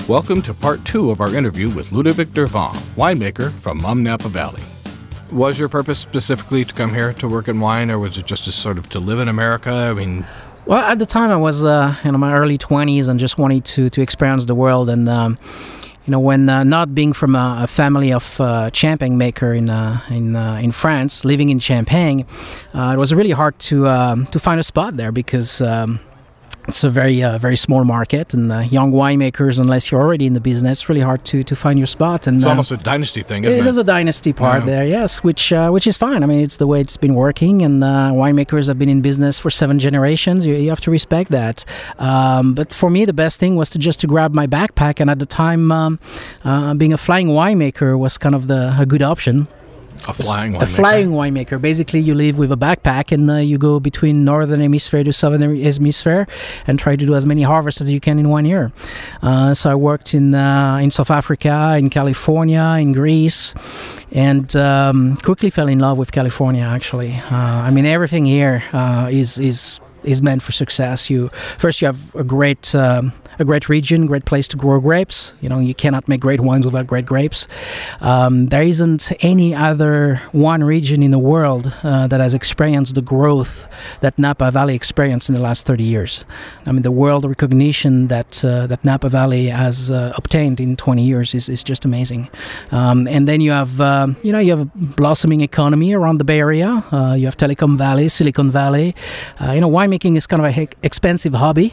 Welcome to part 2 of our interview with Ludovic Dervant, winemaker from Mum Napa Valley. Was your purpose specifically to come here to work in wine, or was it just to sort of to live in America? I mean... Well, at the time I was in my early 20s and just wanted to experience the world. And, when not being from a family of champagne maker in France, living in Champagne, it was really hard to find a spot there because... it's a very small market, and young winemakers, unless you're already in the business, it's really hard to find your spot. And it's almost a dynasty thing, isn't it? There's a dynasty part there, yes, which is fine. I mean, it's the way it's been working, and winemakers have been in business for 7 generations. You have to respect that. But for me, the best thing was to grab my backpack, and at the time, being a flying winemaker was kind of a good option. A flying winemaker. A flying winemaker. Basically, you live with a backpack and you go between northern hemisphere to southern hemisphere and try to do as many harvests as you can in 1 year. So I worked in South Africa, in California, in Greece, and quickly fell in love with California. Actually, I mean, everything here is meant for success. You have a great region, great place to grow grapes. You cannot make great wines without great grapes. There isn't any other one region in the world that has experienced the growth that Napa Valley experienced in the last 30 years. I mean, the world recognition that Napa Valley has obtained in 20 years is just amazing. And then you have a blossoming economy around the Bay Area. You have Telecom Valley, Silicon Valley. Winemaking is kind of an expensive hobby.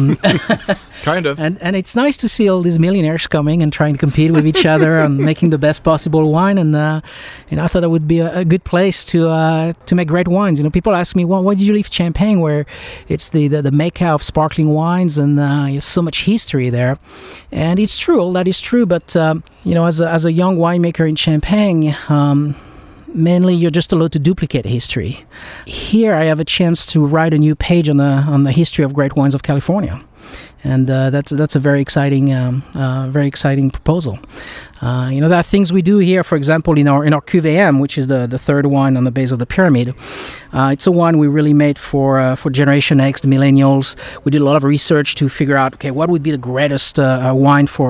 Kind of. And it's nice to see all these millionaires coming and trying to compete with each other and making the best possible wine. And I thought it would be a good place to make great wines. People ask me, well, why did you leave Champagne, where it's the mecca of sparkling wines and there's so much history there? And it's true, all that is true. But as a young winemaker in Champagne, mainly you're just allowed to duplicate history. Here I have a chance to write a new page on the history of great wines of California. And that's a very exciting proposal. There are things we do here. For example, in our Cuvée M, which is the third wine on the base of the pyramid. It's a wine we really made for Generation X, the millennials. We did a lot of research to figure out, okay, what would be the greatest wine for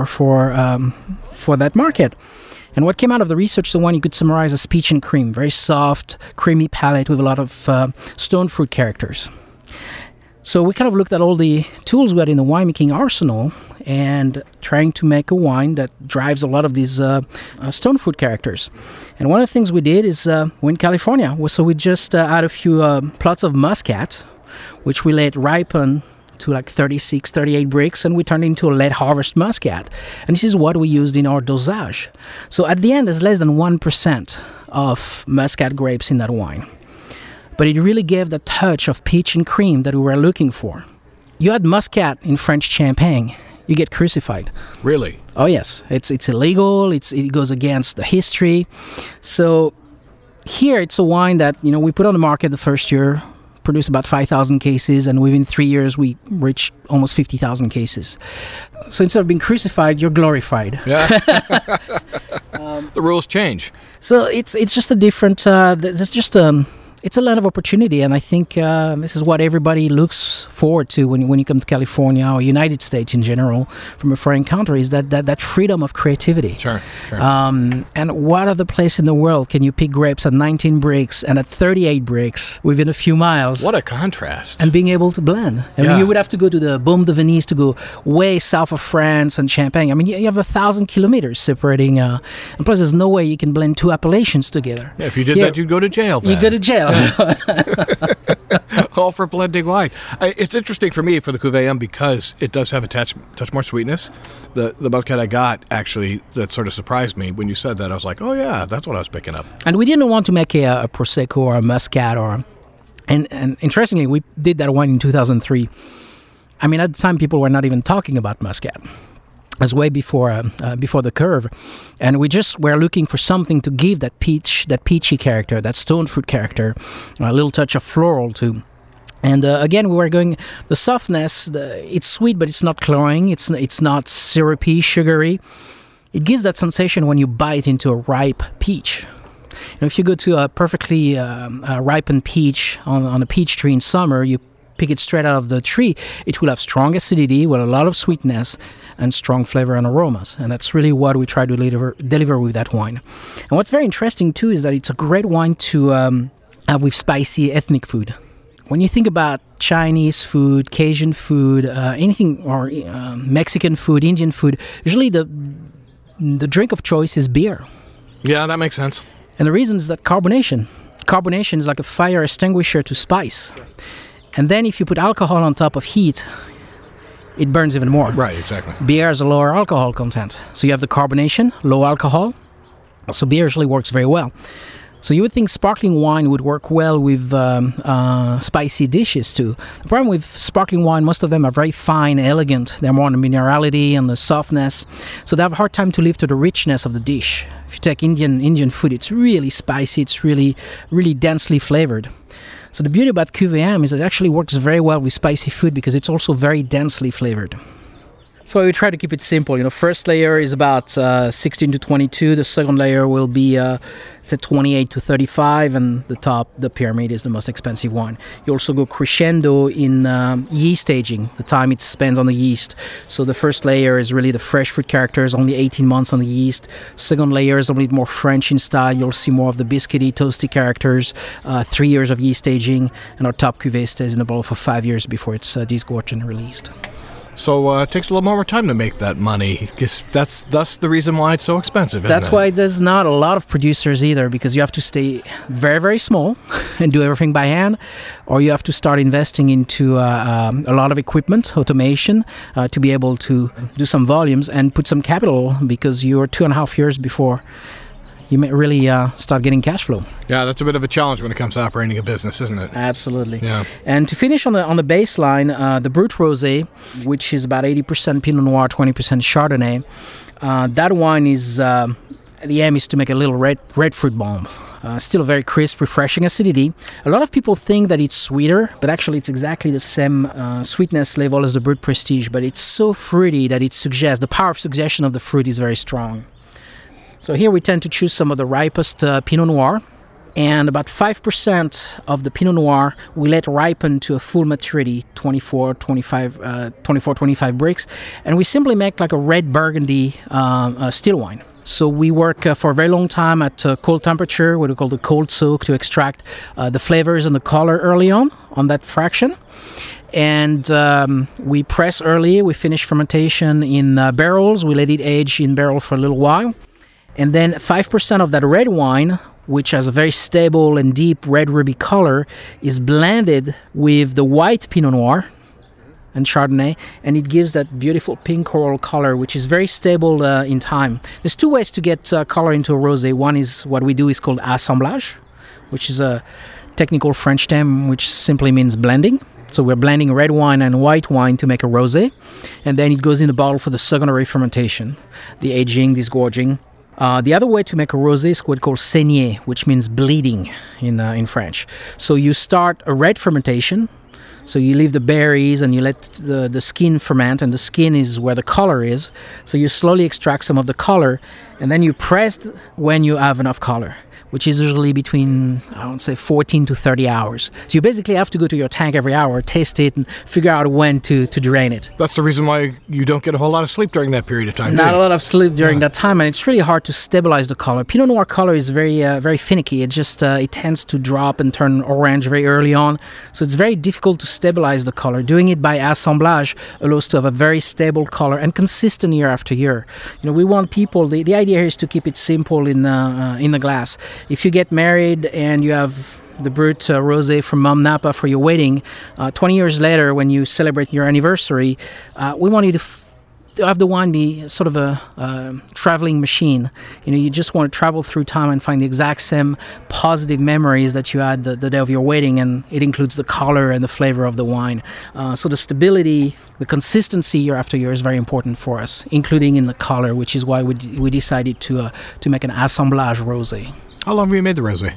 that market. And what came out of the research, the one you could summarize as peach and cream, very soft, creamy palate with a lot of stone fruit characters. So we kind of looked at all the tools we had in the winemaking arsenal and trying to make a wine that drives a lot of these stone fruit characters. And one of the things we did is we're in California. So we just had a few plots of Muscat, which we let ripen to like 36, 38 bricks, and we turned it into a late harvest Muscat. And this is what we used in our dosage. So at the end, there's less than 1% of Muscat grapes in that wine. But it really gave the touch of peach and cream that we were looking for. You add Muscat in French Champagne, you get crucified. Really? Oh yes, it's illegal. It goes against the history. So here it's a wine that we put on the market the first year, produced about 5,000 cases, and within 3 years we reached almost 50,000 cases. So instead of being crucified, you're glorified. Yeah. The rules change. So it's just a different. It's a land of opportunity, and I think this is what everybody looks forward to when you come to California or United States in general from a foreign country, is that freedom of creativity. Sure. And what other place in the world can you pick grapes at 19 bricks and at 38 bricks within a few miles? What a contrast. And being able to blend. I mean, you would have to go to the Baume de Venise to go way south of France and Champagne. I mean, you have 1,000 kilometers separating, and plus there's no way you can blend 2 appellations together. Yeah, if you did that, you'd go to jail then. You go to jail. All for blending wine. It's interesting for me for the Cuvée M because it does have a touch more sweetness. The Muscat I got, actually, that sort of surprised me. When you said that, I was like, oh yeah, that's what I was picking up. And we didn't want to make a Prosecco or a Muscat and interestingly, we did that wine in 2003. I mean, at the time, people were not even talking about Muscat. It was way before the curve, and we're looking for something to give that peachy character, that stone fruit character, a little touch of floral too. And again, we were going the softness. It's sweet, but it's not cloying. It's not syrupy, sugary. It gives that sensation when you bite into a ripe peach. If you go to a perfectly ripened peach on a peach tree in summer, you pick it straight out of the tree, it will have strong acidity with a lot of sweetness and strong flavor and aromas. And that's really what we try to deliver with that wine. And what's very interesting too is that it's a great wine to have with spicy ethnic food. When you think about Chinese food, Cajun food, anything, or Mexican food, Indian food, usually the drink of choice is beer. Yeah, that makes sense. And the reason is that carbonation. Carbonation is like a fire extinguisher to spice. And then if you put alcohol on top of heat, it burns even more. Right, exactly. Beer has a lower alcohol content. So you have the carbonation, low alcohol. So beer usually works very well. So you would think sparkling wine would work well with spicy dishes too. The problem with sparkling wine, most of them are very fine, elegant. They're more on the minerality and the softness. So they have a hard time to live to the richness of the dish. If you take Indian food, it's really spicy. It's really, really densely flavored. So the beauty about Cuvée M is that it actually works very well with spicy food because it's also very densely flavored. So we try to keep it simple. First layer is about 16 to 22. The second layer will be 28 to 35, and the pyramid is the most expensive one. You also go crescendo in yeast aging, the time it spends on the yeast. So the first layer is really the fresh fruit characters, only 18 months on the yeast. Second layer is a little more French in style. You'll see more of the biscuity, toasty characters. 3 years of yeast aging, and our top cuvée stays in the bottle for 5 years before it's disgorged and released. So it takes a little more time to make that money. That's thus the reason why it's so expensive, isn't That's it? why there's not a lot of producers either, because you have to stay very, very small and do everything by hand, or you have to start investing into a lot of equipment, automation, to be able to do some volumes and put some capital, because you're 2.5 years before you may really start getting cash flow. Yeah, that's a bit of a challenge when it comes to operating a business, isn't it? Absolutely. Yeah. And to finish on the baseline, the Brut Rosé, which is about 80% Pinot Noir, 20% Chardonnay, that wine is, the aim is to make a little red fruit bomb. Still a very crisp, refreshing acidity. A lot of people think that it's sweeter, but actually it's exactly the same sweetness level as the Brut Prestige, but it's so fruity that the power of suggestion of the fruit is very strong. So here we tend to choose some of the ripest Pinot Noir, and about 5% of the Pinot Noir we let ripen to a full maturity, 24-25 bricks, and we simply make like a red Burgundy still wine. So we work for a very long time at cold temperature, what we call the cold soak, to extract the flavors and the color early on that fraction. And we press early, we finish fermentation in barrels, we let it age in barrel for a little while. And then 5% of that red wine, which has a very stable and deep red ruby color, is blended with the white Pinot Noir and Chardonnay, and it gives that beautiful pink coral color, which is very stable in time. There's two ways to get color into a rosé. One is what we do is called assemblage, which is a technical French term which simply means blending. So we're blending red wine and white wine to make a rosé, and then it goes in the bottle for the secondary fermentation, the aging, disgorging. The other way to make a rosé is what we call saigner, which means bleeding in French. So you start a red fermentation, so you leave the berries and you let the skin ferment, and the skin is where the color is. So you slowly extract some of the color, and then you press when you have enough color, which is usually between, I would say, 14 to 30 hours. So you basically have to go to your tank every hour, taste it, and figure out when to drain it. That's the reason why you don't get a whole lot of sleep during that period of time. Not a lot of sleep during that time, and it's really hard to stabilize the color. Pinot Noir color is very very finicky. It just it tends to drop and turn orange very early on, so it's very difficult to stabilize the color. Doing it by assemblage allows to have a very stable color and consistent year after year. We want people. The idea here is to keep it simple in the glass. If you get married and you have the Brut Rosé from Mom Napa for your wedding, 20 years later when you celebrate your anniversary, we want you to have the wine be sort of a traveling machine. You just want to travel through time and find the exact same positive memories that you had the day of your wedding, and it includes the color and the flavor of the wine. So the stability, the consistency year after year is very important for us, including in the color, which is why we decided to make an assemblage rosé. How long have you made the rosé?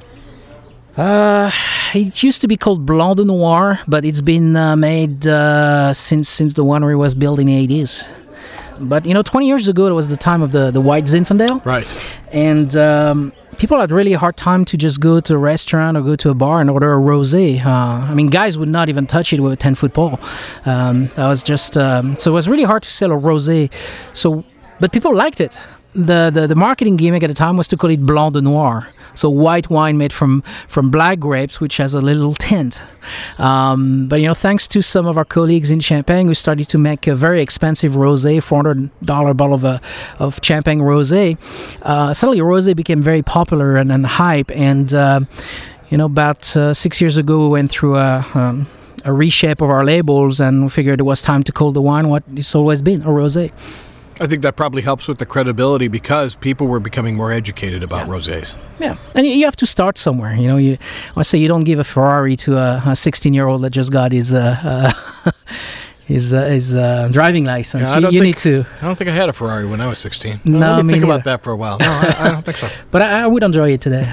It used to be called Blanc de Noir, but it's been made since the winery was built in the 80s. But 20 years ago, it was the time of the white Zinfandel. Right. And people had really a hard time to just go to a restaurant or go to a bar and order a rosé. I mean, guys would not even touch it with a 10-foot pole. That was just so it was really hard to sell a rosé. So, but people liked it. The marketing gimmick at the time was to call it Blanc de Noir, so white wine made from black grapes, which has a little tint. But thanks to some of our colleagues in Champagne, we started to make a very expensive rosé, $400 bottle of Champagne rosé. Suddenly, rosé became very popular and hype. And about 6 years ago, we went through a reshape of our labels, and we figured it was time to call the wine what it's always been, a rosé. I think that probably helps with the credibility because people were becoming more educated about rosés. Yeah, and you have to start somewhere. I say you don't give a Ferrari to a 16-year-old that just got his driving license. Yeah, you need to. I don't think I had a Ferrari when I was 16. No, Let me think neither. about that for a while. No, I don't think so. But I would enjoy it today.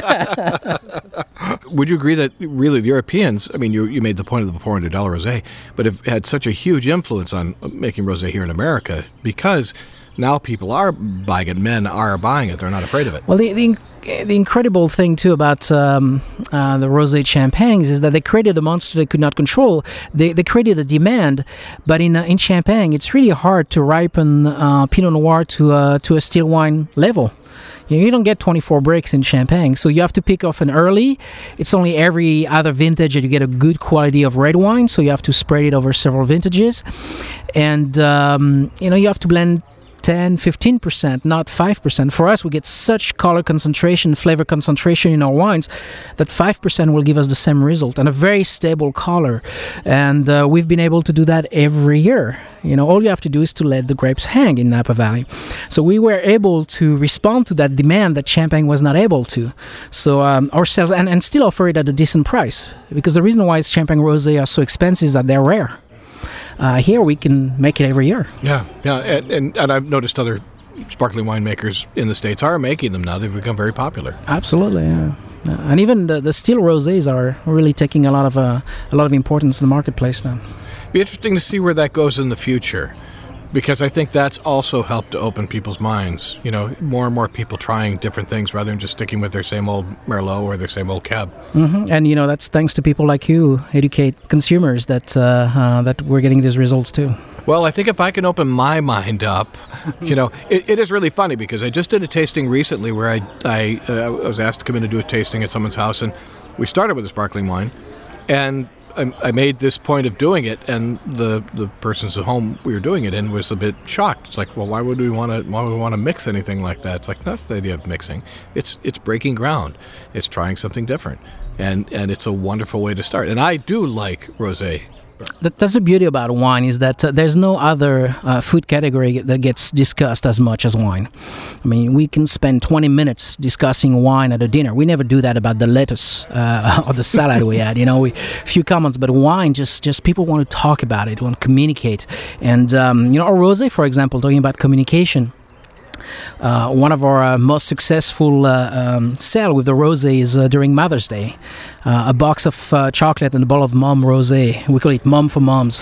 Would you agree that really the Europeans, I mean, you made the point of the $400 rosé, but have had such a huge influence on making rosé here in America because now people are buying it, men are buying it, they're not afraid of it. Well, the incredible thing too about the rosé champagnes is that they created a monster they could not control. They created a demand, but in Champagne, it's really hard to ripen Pinot Noir to a still wine level. You don't get 24 breaks in Champagne, so you have to pick off an early. It's only every other vintage that you get a good quality of red wine, so you have to spread it over several vintages. And, you have to blend 10, 15%, not 5%. For us, we get such color concentration, flavor concentration in our wines that 5% will give us the same result and a very stable color. And we've been able to do that every year. All you have to do is to let the grapes hang in Napa Valley. So we were able to respond to that demand that Champagne was not able to. So ourselves, and still offer it at a decent price. Because the reason why Champagne Rosé are so expensive is that they're rare. Here we can make it every year. Yeah, and I've noticed other sparkling winemakers in the States are making them now. They've become very popular. Absolutely, yeah. And even the still rosés are really taking a lot of importance in the marketplace now. Be interesting to see where that goes in the future, because I think that's also helped to open people's minds. More and more people trying different things rather than just sticking with their same old Merlot or their same old Cab. Mm-hmm. And that's thanks to people like you who educate consumers that we're getting these results too. Well, I think if I can open my mind up, it is really funny because I just did a tasting recently where I was asked to come in to do a tasting at someone's house, and we started with a sparkling wine, and I made this point of doing it, and the person's home we were doing it in was a bit shocked. It's like, well, why would we want to mix anything like that? It's like, that's the idea of mixing. It's breaking ground. It's trying something different, and it's a wonderful way to start. And I do like rosé. That's the beauty about wine is that there's no other food category that gets discussed as much as wine. I mean, we can spend 20 minutes discussing wine at a dinner. We never do that about the lettuce or the salad we had. Few comments, but wine just people want to talk about it, want to communicate. And our rosé, for example, talking about communication. One of our most successful sale with the rosé is during Mother's Day. A box of chocolate and a bottle of Mom rosé. We call it Mom for Moms.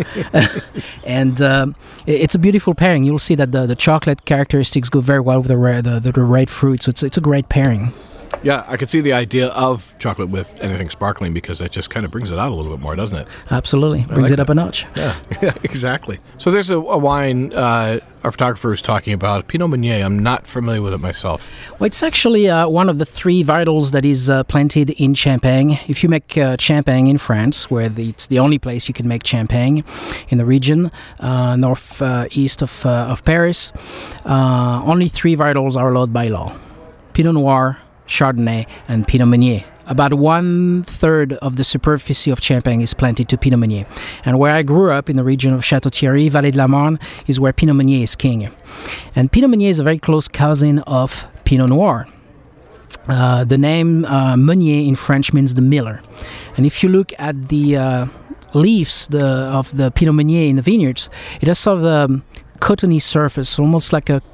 And it's a beautiful pairing. You'll see that the chocolate characteristics go very well with the red fruit. So it's a great pairing. Yeah, I could see the idea of chocolate with anything sparkling because it just kind of brings it out a little bit more, doesn't it? Absolutely. Brings it up a notch. Yeah, exactly. So there's a wine our photographer was talking about, Pinot Meunier. I'm not familiar with it myself. Well, it's actually one of the three varietals that is planted in Champagne. If you make Champagne in France, where it's the only place you can make Champagne in the region, northeast of Paris, only three varietals are allowed by law. Pinot Noir, Chardonnay, and Pinot Meunier. About 1/3 of the superficie of Champagne is planted to Pinot Meunier. And where I grew up, in the region of Château-Thierry, Vallée de la Marne, is where Pinot Meunier is king. And Pinot Meunier is a very close cousin of Pinot Noir. The name Meunier in French means the miller. And if you look at the leaves of the Pinot Meunier in the vineyards, it has sort of a cottony surface, almost like a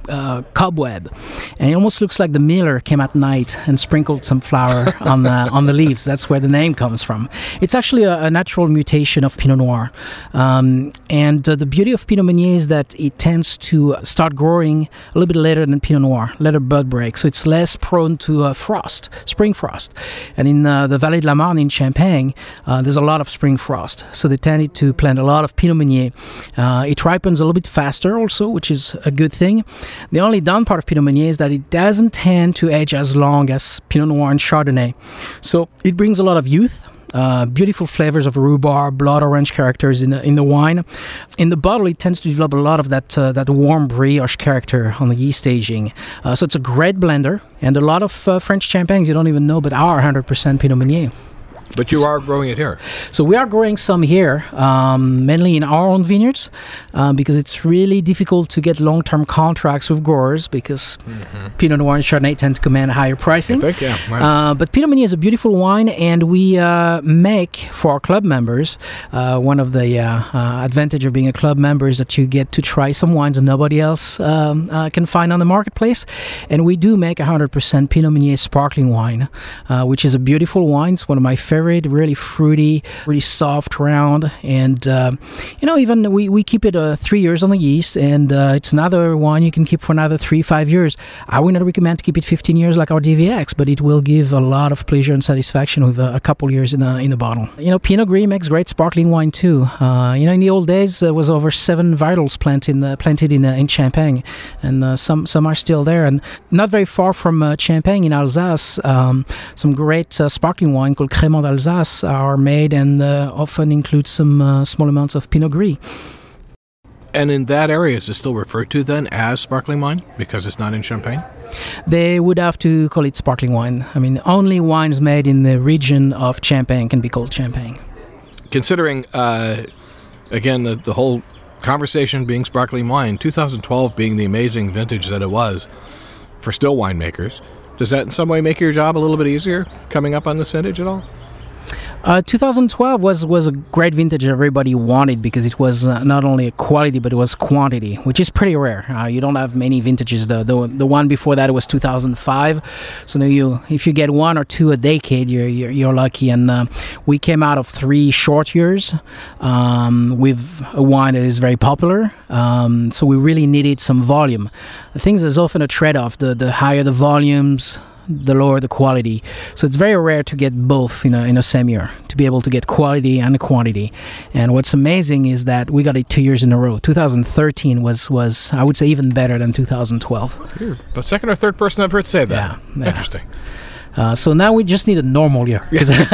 cobweb, and it almost looks like the miller came at night and sprinkled some flour on the leaves. That's where the name comes from. It's actually a natural mutation of Pinot Noir, and the beauty of Pinot Meunier is that it tends to start growing a little bit later than Pinot Noir, later bud break, so it's less prone to frost, spring frost. And in the Vallée de la Marne in Champagne, there's a lot of spring frost, so they tended to plant a lot of Pinot Meunier. It ripens a little bit faster also, which is a good thing. The only down part of Pinot Meunier is that it doesn't tend to age as long as Pinot Noir and Chardonnay. So it brings a lot of youth, beautiful flavors of rhubarb, blood orange characters in the wine. In the bottle, it tends to develop a lot of that warm brioche character on the yeast aging. So it's a great blender, and a lot of French champagnes you don't even know, but are 100% Pinot Meunier. But you are growing it here. So we are growing some here, mainly in our own vineyards, because it's really difficult to get long-term contracts with growers because Pinot Noir and Chardonnay tend to command higher pricing. I think, yeah. Right. But Pinot Meunier is a beautiful wine, and we make for our club members. One of the advantage of being a club member is that you get to try some wines that nobody else can find on the marketplace. And we do make 100% Pinot Meunier sparkling wine, which is a beautiful wine. It's one of my favorite, really fruity, really soft, round, and even we keep it 3 years on the yeast, and it's another wine you can keep for another 3-5 years. I would not recommend to keep it 15 years like our DVX, but it will give a lot of pleasure and satisfaction with a couple years in the bottle. Pinot Gris makes great sparkling wine too. In the old days there was over 7 varietals planted in Champagne, and some are still there. And not very far from Champagne in Alsace, some great sparkling wine called Crémant d'Alsace are made, and often include some small amounts of Pinot Gris. And in that area, is it still referred to then as sparkling wine because it's not in Champagne? They would have to call it sparkling wine. I mean, only wines made in the region of Champagne can be called Champagne. Considering, again, the whole conversation being sparkling wine, 2012 being the amazing vintage that it was for still winemakers, does that in some way make your job a little bit easier coming up on this vintage at all? 2012 was a great vintage that everybody wanted because it was not only a quality but it was quantity, which is pretty rare. You don't have many vintages. The one before that was 2005. So now if you get 1 or 2 a decade, you're lucky. And we came out of 3 short years with a wine that is very popular. So we really needed some volume. The thing is, there's often a trade-off. The higher the volumes, the lower the quality. So it's very rare to get both in a same year, to be able to get quality and quantity. And what's amazing is that we got it 2 years in a row. 2013 was I would say even better than 2012. You're the second or third person I've heard say that. Yeah. Interesting. So now we just need a normal year.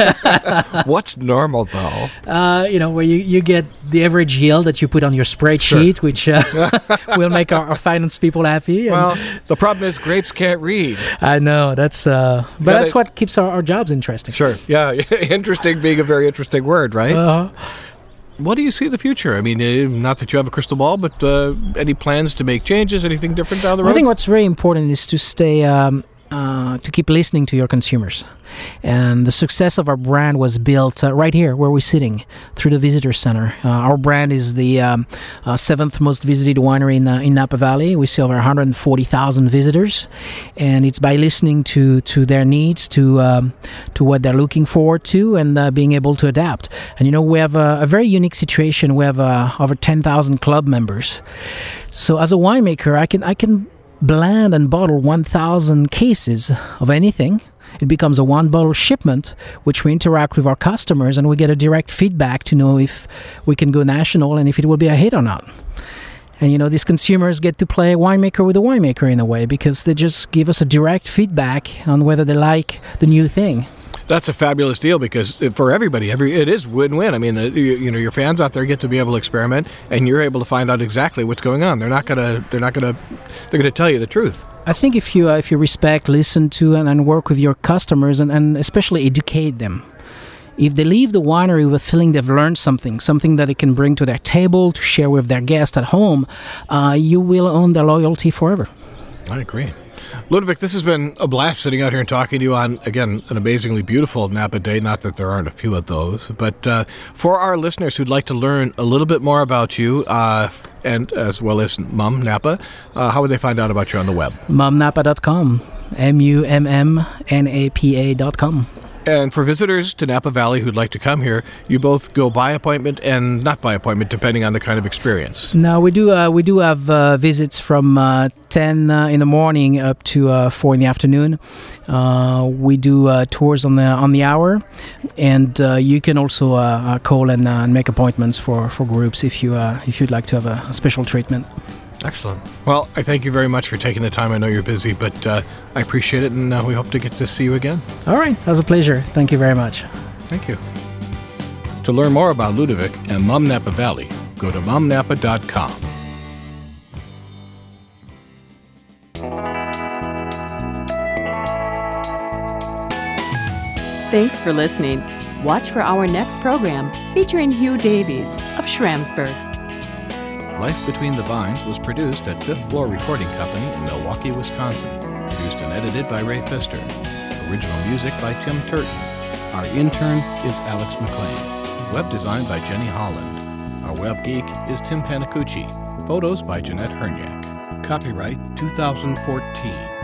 What's normal, though? Where you get the average yield that you put on your spreadsheet, sure, which will make our finance people happy. Well, the problem is grapes can't read. I know. That's what keeps our jobs interesting. Sure. Yeah. Interesting being a very interesting word, right? What do you see the future? I mean, not that you have a crystal ball, but any plans to make changes, anything different down the road? I think what's very important is to stay... to keep listening to your consumers. And the success of our brand was built right here where we're sitting, through the visitor center. Our brand is the 7th most visited winery in Napa Valley. We see over 140,000 visitors, and it's by listening to their needs, to what they're looking forward to, and being able to adapt. And we have a very unique situation. We have over 10,000 club members. So as a winemaker, I can blend and bottle 1,000 cases of anything. It becomes a 1-bottle shipment, which we interact with our customers, and we get a direct feedback to know if we can go national and if it will be a hit or not. And these consumers get to play winemaker with a winemaker in a way, because they just give us a direct feedback on whether they like the new thing. That's a fabulous deal, because for everybody, it is win-win. I mean, your fans out there get to be able to experiment, and you're able to find out exactly what's going on. They're going to tell you the truth. I think if you respect, listen to, and work with your customers, and especially educate them. If they leave the winery with a feeling they've learned something that they can bring to their table to share with their guests at home, you will own their loyalty forever. I agree. Ludovic, this has been a blast sitting out here and talking to you on, again, an amazingly beautiful Napa day. Not that there aren't a few of those. But for our listeners who'd like to learn a little bit more about you, and as well as Mumm Napa, how would they find out about you on the web? mummnapa.com. mummnapa.com. And for visitors to Napa Valley who'd like to come here, you both go by appointment and not by appointment, depending on the kind of experience. No, we do have visits from 10 in the morning up to 4 in the afternoon. We do tours on the hour, and you can also call and make appointments for groups if you'd like to have a special treatment. Excellent. Well, I thank you very much for taking the time. I know you're busy, but I appreciate it, and we hope to get to see you again. All right. That was a pleasure. Thank you very much. Thank you. To learn more about Ludovic and Mumm Napa Valley, go to mummnapa.com. Thanks for listening. Watch for our next program featuring Hugh Davies of Schramsberg. Life Between the Vines was produced at Fifth Floor Recording Company in Milwaukee, Wisconsin. Produced and edited by Ray Pfister. Original music by Tim Turton. Our intern is Alex McLean. Web design by Jenny Holland. Our web geek is Tim Panacucci. Photos by Jeanette Herniak. Copyright 2014.